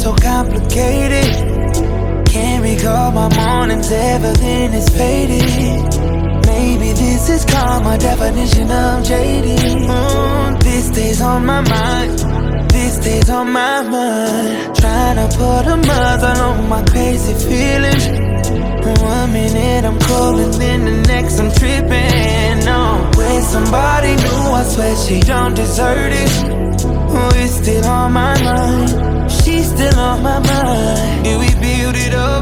so complicated. Can't recall my mornings, everything is faded. Maybe this is called my definition of jaded. This stays on my mind, this stays on my mind. Trying to put a muzzle on my crazy feelings. 1 minute I'm cold and then the next I'm tripping. No, with somebody new, I swear she don't deserve it. Oh, it's still on my mind, she's still on my mind. Did we build it up,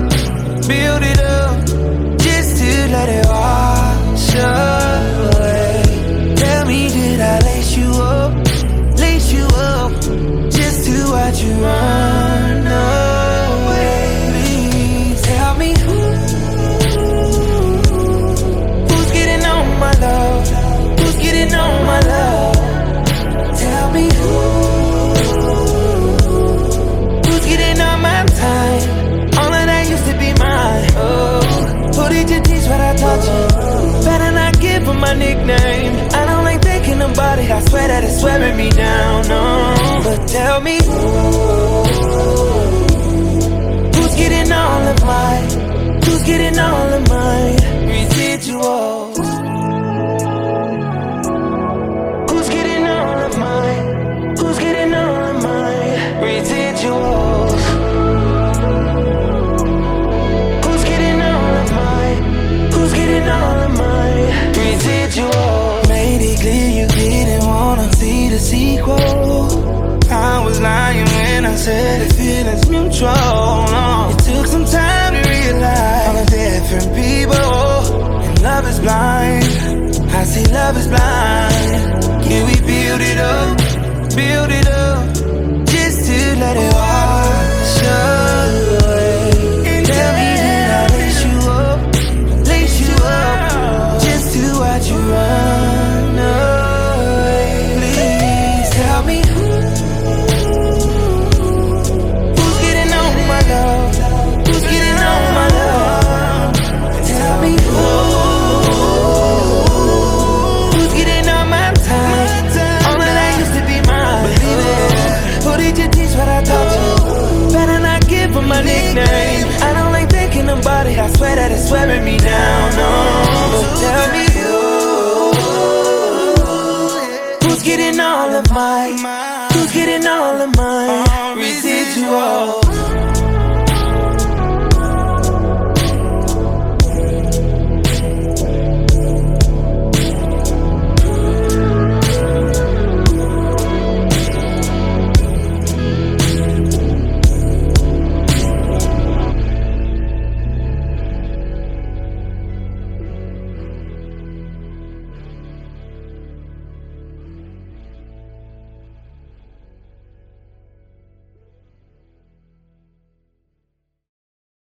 just to let it wash away? Tell me, did I lace you up, just to watch you run away? Please tell me who's getting on my love, who's getting on my love? Tell me who's getting on my time? All of that used to be mine. Oh, who did you teach what I taught you? Better not give her my nickname. I don't like thinking about it, I swear that it's wearing me down. No, but tell me who's getting all of mine, who's getting all of mine residuals? Who's getting all of mine, who's getting all of mine residuals? Who's getting all of mine, who's getting all of mine residuals? Made it clear you didn't wanna see the sequel. I was lying when I said the feeling's mutual. It took some time to realize all the different people, and love is blind. I see love is blind. Can we build it up, just to let it wash away? Tell me, did I lace you up, just to watch you run away? Please tell me who's getting on my love, who's getting on my love? Tell me who's getting on my time? All of that used to be mine. Believe it. Who did you teach what I taught you? Better not give her my nickname. I don't like thinking about it, I swear that it's wearing me down. No, but tell me who's getting all of mine, who's getting all of mine residuals?